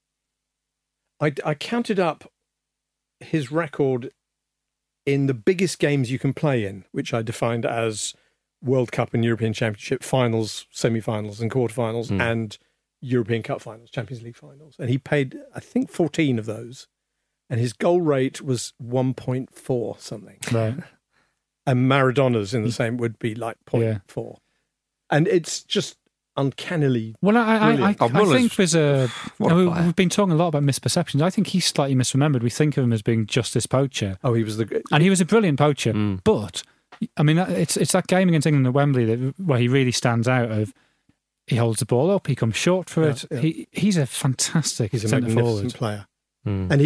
I counted up his record in the biggest games you can play in, which I defined as World Cup and European Championship finals, semi-finals and quarterfinals, and European Cup finals, Champions League finals. And he played, I think, 14 of those. And his goal rate was 1.4 something. Right. And Maradona's in the same would be like 0.4. And it's just uncannily. Well, I think there's we've been talking a lot about misperceptions. I think he's slightly misremembered. We think of him as being just this poacher. Oh, he was and he was a brilliant poacher. But I mean, it's that game against England at Wembley where he really stands out. Of he holds the ball up, he comes short for it. Yeah. He's a fantastic. He's a magnificent player. And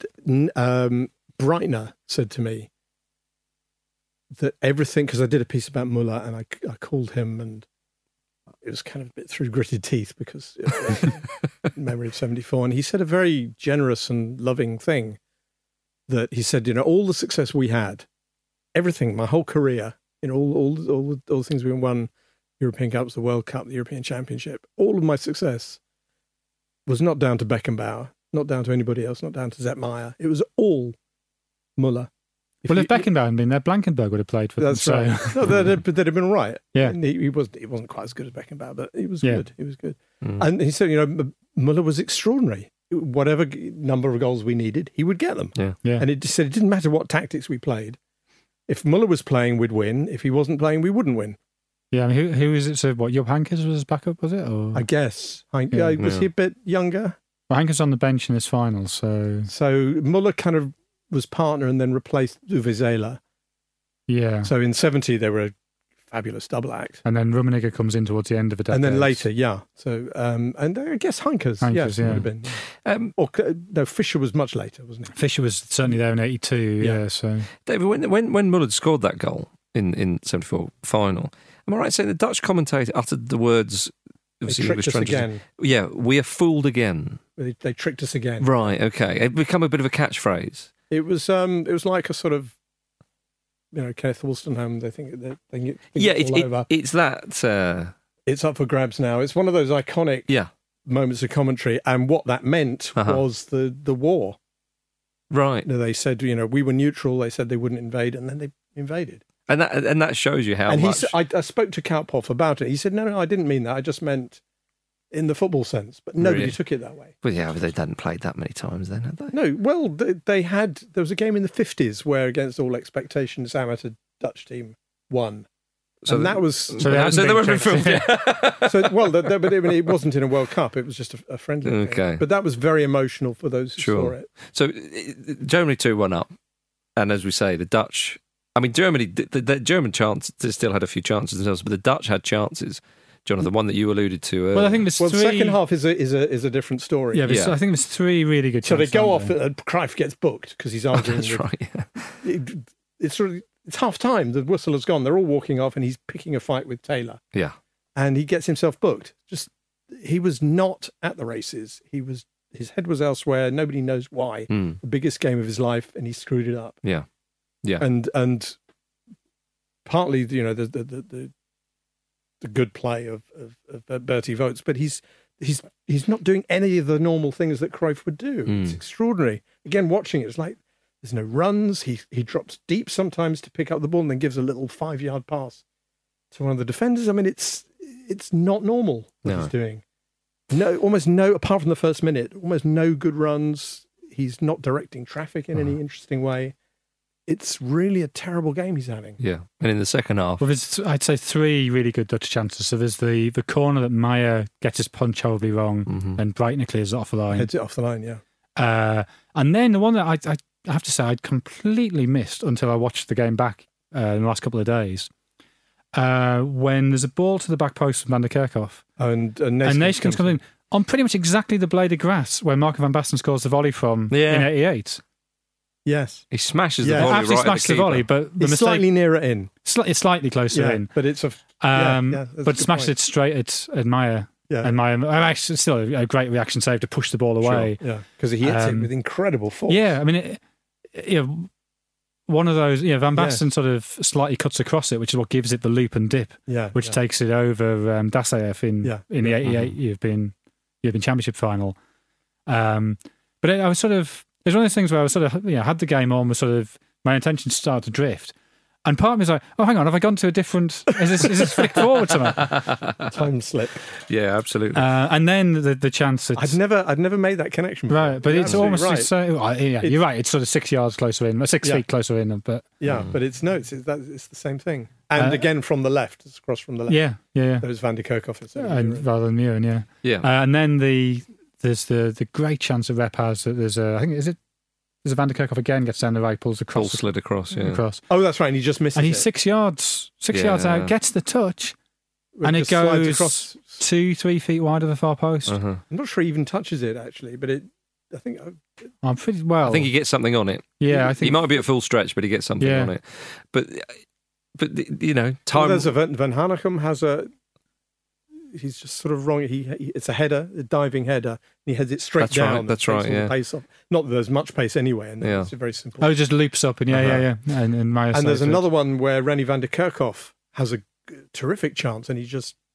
Breitner said to me that everything, because I did a piece about Muller and I called him, and it was kind of a bit through gritted teeth because memory of 74. And he said a very generous and loving thing, that he said, all the success we had, everything, my whole career, all the things we won, European Cups, the World Cup, the European Championship, all of my success was not down to Beckenbauer, not down to anybody else, not down to Sepp Maier. It was all Muller. If Beckenbauer had been there, Blankenberg would have played for them. That's right. No, they'd have been right. Yeah. And he wasn't quite as good as Beckenbauer, but he was good. He was good. And he said, Muller was extraordinary. Whatever number of goals we needed, he would get them. Yeah. And it just said it didn't matter what tactics we played. If Muller was playing, we'd win. If he wasn't playing, we wouldn't win. Yeah, I mean, who is it? So what, Jupp Heynckes was his backup, was it? Or? I guess. Was he a bit younger? Well, Heynckes on the bench in his final, so... So Muller kind of was partner and then replaced Uwe Seeler. Yeah. So in 70, they were a fabulous double act. And then Rummenigge comes in towards the end of the decade. And then later, yeah. So, and I guess Heynckes would have been. No, Fischer was much later, wasn't he? Fischer was certainly there in 82, yeah. So David, when Muller scored that goal in 74 final, am I right in saying the Dutch commentator uttered the words... They tricked us again. Yeah, we are fooled again. They tricked us again. Right, okay. It become a bit of a catchphrase. It was like a sort of, Kenneth Wolstenholme. They think they can get it's all over. It's that. It's up for grabs now. It's one of those iconic moments of commentary, and what that meant was the war. Right. They said, we were neutral. They said they wouldn't invade, and then they invaded. And that shows you how and much... I spoke to Kauphoff about it. He said, no, I didn't mean that. I just meant in the football sense. But nobody took it that way. Well, yeah, but they hadn't played that many times then, had they? No, well, they had... There was a game in the 50s where, against all expectations, amateur Dutch team won. So and that was... So they were filmed. But it wasn't in a World Cup. It was just a friendly game. But that was very emotional for those who saw it. So Germany 2-1 up. And as we say, the Dutch... I mean, Germany, the German chance still had a few chances themselves, but the Dutch had chances. Jonathan, the one that you alluded to earlier. Well, I think there's the second half is a different story. Yeah, I think there's three really good chances. So they go off, and Cruyff gets booked because he's arguing. That's right. Yeah. It's half time. The whistle has gone. They're all walking off, and he's picking a fight with Taylor. Yeah, and he gets himself booked. He was not at the races. His head was elsewhere. Nobody knows why. The biggest game of his life, and he screwed it up. Yeah. Yeah, and partly the good play of Bertie Vogts, but he's not doing any of the normal things that Cruyff would do. It's extraordinary. Again, watching it, it's like there's no runs. He drops deep sometimes to pick up the ball and then gives a little 5-yard pass to one of the defenders. I mean, it's not normal what he's doing. Almost no, apart from the first minute, almost no good runs. He's not directing traffic in any interesting way. It's really a terrible game he's having. Yeah, and in the second half... Well, there's, I'd say, three really good Dutch chances. So there's the corner that Maier gets his punch horribly wrong and Breitner clears it off the line. Heads it off the line, yeah. And then the one that I I have to say I'd completely missed until I watched the game back in the last couple of days. When there's a ball to the back post from Van der Kerkhoff, and Neeskens comes in on pretty much exactly the blade of grass where Marco van Basten scores the volley from in 88. Yes. He smashes the volley absolutely right smashes the volley, but the it's mistake, slightly nearer in. It's slightly closer in. But it's a... but smashes it straight at Meyer. Yeah. And Meyer, actually, still a great reaction save to push the ball away. Sure. Yeah, because he hits it with incredible force. Yeah, I mean, one of those, Van Basten sort of slightly cuts across it, which is what gives it the loop and dip, which takes it over Dasayev in the 88 European Championship final. But I was sort of, it was one of those things where I was sort of, had the game on, was sort of, my intention started to drift. And part of me is like, oh, hang on, have I gone to a different... Is this flicked forward to me? Time slip. Yeah, absolutely. And then the chance that... I'd never made that connection before. Right, but it's almost... right. You're right, it's sort of 6 yards closer in, 6 feet closer in. But but it's the same thing. And again, from the left, it's across from the left. Yeah. Those Van der Kerkhoff rather than Muren, and then there's the great chance that Rep has that there's a... I think, there's a Van der Kerkhoff again, gets down the right, pulls across. Full slid across, across. Oh, that's right, and he just misses it. And he's 6 yards out, gets the touch, and it goes across 2-3 feet wide of the far post. I'm not sure he even touches it, actually, but I think... I'm pretty well. I think he gets something on it. Yeah, I think... He might be at full stretch, but he gets something on it. But time... Well, there's Van Hanegem has a... He's just sort of wrong. It's a header, a diving header, and he heads it straight down. That's right. The pace up. Not that there's much pace anyway, and it's very simple. Oh, it just loops up, and And there's another one where René van der Kerkhoff has a terrific chance, and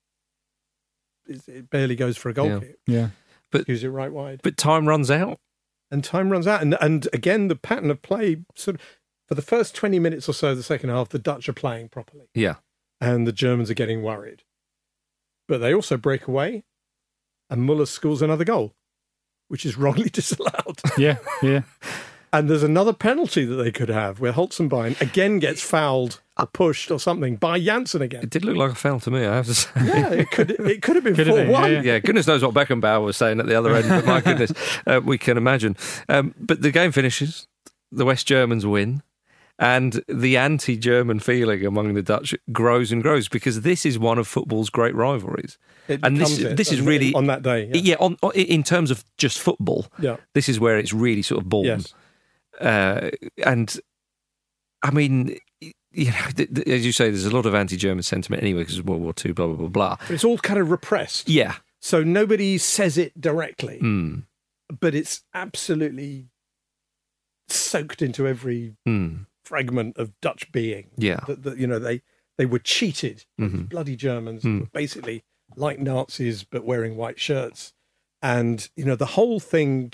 it barely goes for a goal kick. Yeah, but use it right wide. But time runs out, and again the pattern of play sort of for the first 20 minutes or so of the second half, the Dutch are playing properly. Yeah, and the Germans are getting worried. But they also break away, and Muller scores another goal, which is wrongly disallowed. Yeah. And there's another penalty that they could have, where Holzenbein again gets fouled or pushed or something by Janssen again. It did look like a foul to me, I have to say. Yeah, it could have been 4-1. Yeah, goodness knows what Beckenbauer was saying at the other end, but my goodness, we can imagine. But the game finishes, the West Germans win, and the anti-German feeling among the Dutch grows and grows, because this is one of football's great rivalries. This is really on that day. In terms of just football. Yeah, this is where it's really sort of born. Yes. And I mean, as you say, there's a lot of anti-German sentiment anyway because of World War II. Blah blah blah blah. But it's all kind of repressed. Yeah. So nobody says it directly, but it's absolutely soaked into every fragment of Dutch being. Yeah, that they were cheated. These bloody Germans were basically like Nazis but wearing white shirts, and the whole thing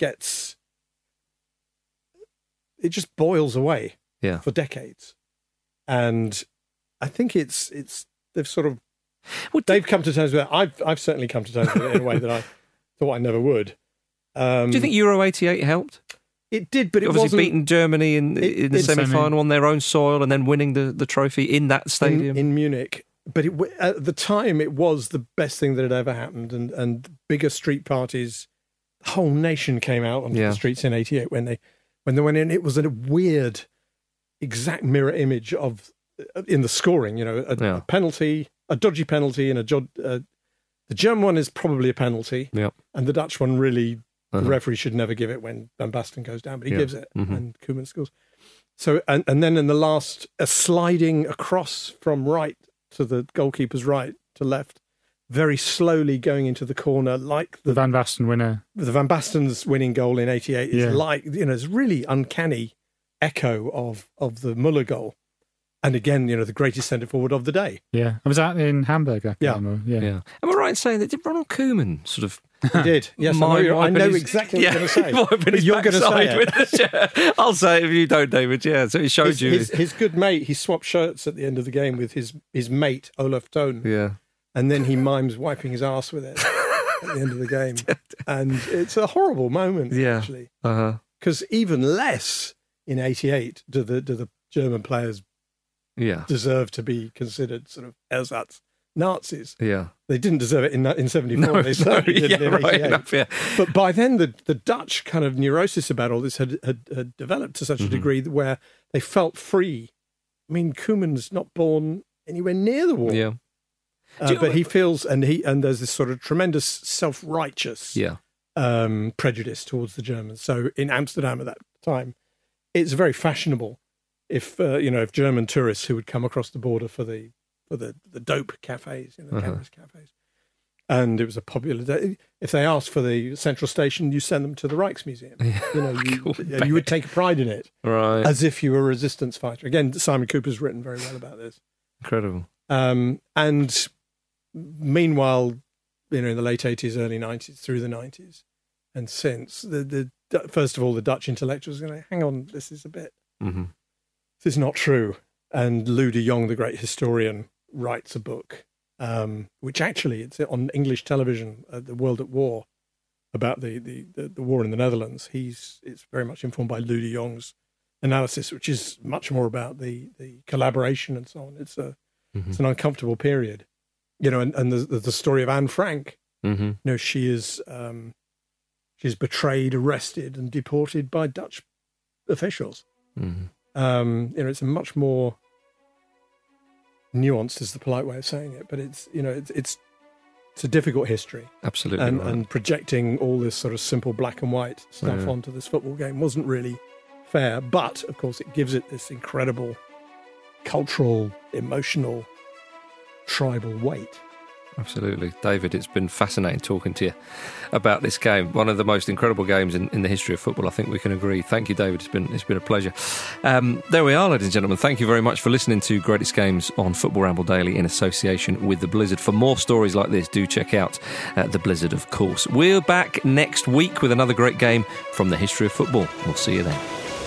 it just boils away. Yeah, for decades, and I think they've sort of they've come to terms with it. I've certainly come to terms with it in a way that I thought I never would. Do you think Euro '88 helped? It did, but it obviously wasn't... beating Germany in the semi-final on their own soil and then winning the trophy in that stadium. In Munich. But at the time, it was the best thing that had ever happened. And bigger street parties, the whole nation came out onto the streets in '88 when they went in. It was a weird, exact mirror image of, in the scoring, a penalty, a dodgy penalty, and the German one is probably a penalty. Yeah. And the Dutch one really... The referee should never give it when Van Basten goes down, but he gives it, and Koeman scores. So, and then in the last, a sliding across from right to the goalkeeper's right to left, very slowly going into the corner, like the Van Basten winner. The Van Basten's winning goal in '88 is like, it's really uncanny echo of the Muller goal. And again, the greatest centre forward of the day. Yeah, I was out in Hamburg. Yeah. Am I right in saying that did Ronald Koeman sort of? He did. Yes, I know exactly what you're going to say. But you're going to say it. I'll say it if you don't, David. Yeah, so it showed you his good mate. He swapped shirts at the end of the game with his mate Olaf Thon. Yeah, and then he mimes wiping his arse with it at the end of the game, and it's a horrible moment. Yeah, actually, because even less in '88 do the German players deserve to be considered sort of ersatz Nazis. Yeah. They didn't deserve it in 74. No, they certainly didn't in right 88. enough, yeah. But by then, the Dutch kind of neurosis about all this had developed to such a degree where they felt free. I mean, Koeman's not born anywhere near the war. Yeah. But he feels, and there's this sort of tremendous self-righteous prejudice towards the Germans. So in Amsterdam at that time, it's very fashionable if German tourists who would come across the border for the dope cafes, cannabis cafes, and it was a popular day. If they asked for the central station, you send them to the Rijksmuseum. You would take pride in it, right? As if you were a resistance fighter. Again, Simon Cooper's written very well about this. Incredible. And meanwhile, in the late 80s, early 90s, through the 90s, and since, first of all, the Dutch intellectuals are going, hang on, this is a bit, this is not true. And Lou de Jong, the great historian, writes a book, which actually, it's on English television, The World at War, about the war in the Netherlands. It's very much informed by Lou de Jong's analysis, which is much more about the collaboration and so on. It's an uncomfortable period. And the story of Anne Frank. She is she's betrayed, arrested, and deported by Dutch officials. It's a much more nuanced, is the polite way of saying it, but it's a difficult history. Absolutely, and projecting all this sort of simple black and white stuff onto this football game wasn't really fair. But of course, it gives it this incredible cultural, emotional, tribal weight. Absolutely. David, it's been fascinating talking to you about this game. One of the most incredible games in the history of football, I think we can agree. Thank you, David. It's been a pleasure. There we are, ladies and gentlemen. Thank you very much for listening to Greatest Games on Football Ramble Daily in association with The Blizzard. For more stories like this, do check out The Blizzard, of course. We're back next week with another great game from the history of football. We'll see you then.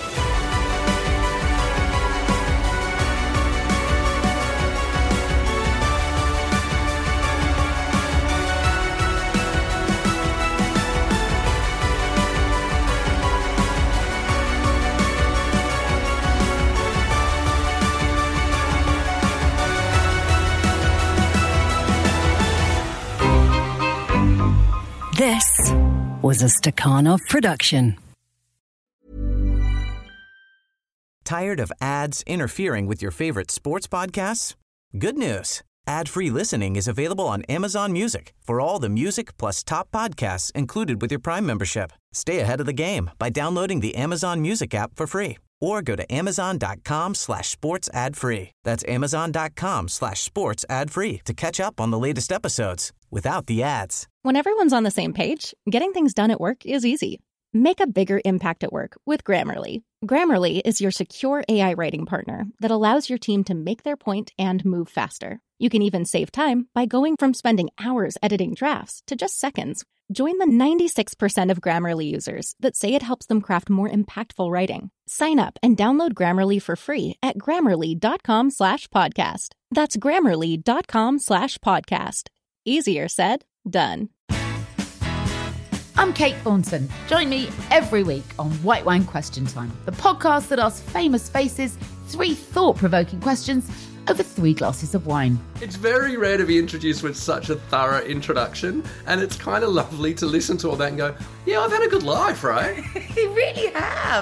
This was a Stakhanov production. Tired of ads interfering with your favorite sports podcasts? Good news. Ad-free listening is available on Amazon Music for all the music plus top podcasts included with your Prime membership. Stay ahead of the game by downloading the Amazon Music app for free or go to amazon.com/sports ad free. That's amazon.com/sports ad free to catch up on the latest episodes without the ads. When everyone's on the same page, getting things done at work is easy. Make a bigger impact at work with Grammarly. Grammarly is your secure AI writing partner that allows your team to make their point and move faster. You can even save time by going from spending hours editing drafts to just seconds. Join the 96% of Grammarly users that say it helps them craft more impactful writing. Sign up and download Grammarly for free at grammarly.com/podcast. That's grammarly.com/podcast. Easier said, done. I'm Kate Thornton. Join me every week on White Wine Question Time, the podcast that asks famous faces 3 thought-provoking questions over 3 glasses of wine. It's very rare to be introduced with such a thorough introduction, and it's kind of lovely to listen to all that and go, yeah, I've had a good life, right? You really have.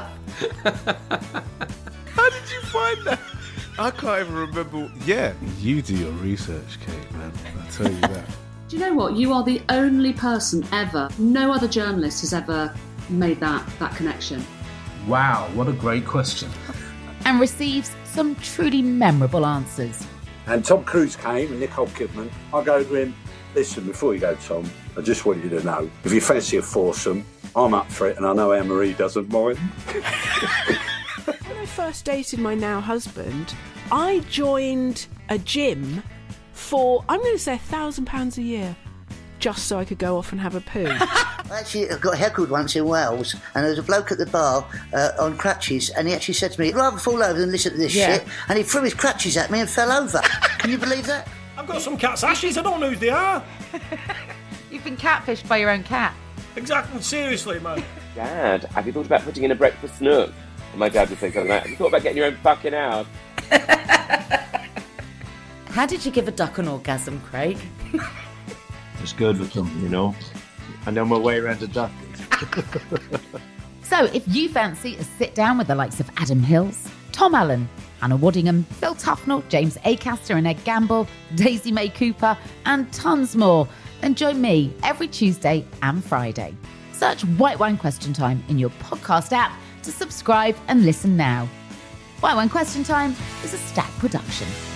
How did you find that? I can't even remember. Yeah, you do your research, Kate, man. I tell you that. Do you know what? You are the only person ever, no other journalist has ever made that connection. Wow, what a great question. And receives some truly memorable answers. And Tom Cruise came and Nicole Kidman. I go to him, listen, before you go, Tom, I just want you to know, if you fancy a foursome, I'm up for it, and I know Anne-Marie doesn't mind. When I first dated my now husband, I joined a gym for, I'm going to say £1,000 a year, just so I could go off and have a poo. Actually, I got heckled once in Wales, and there was a bloke at the bar on crutches, and he actually said to me, I'd rather fall over than listen to this shit, and he threw his crutches at me and fell over. Can you believe that? I've got some cat's ashes, I don't know who they are. You've been catfished by your own cat. Exactly, seriously, man. Dad, have you thought about putting in a breakfast nook? And my dad would say something like, have you thought about getting your own fucking house? How did you give a duck an orgasm, Craig? It's good with them, you know. I know my way around a duck. So if you fancy a sit down with the likes of Adam Hills, Tom Allen, Hannah Waddingham, Phil Tufnell, James Acaster and Ed Gamble, Daisy May Cooper and tons more, then join me every Tuesday and Friday. Search White Wine Question Time in your podcast app to subscribe and listen now. White Wine Question Time is a Stack production.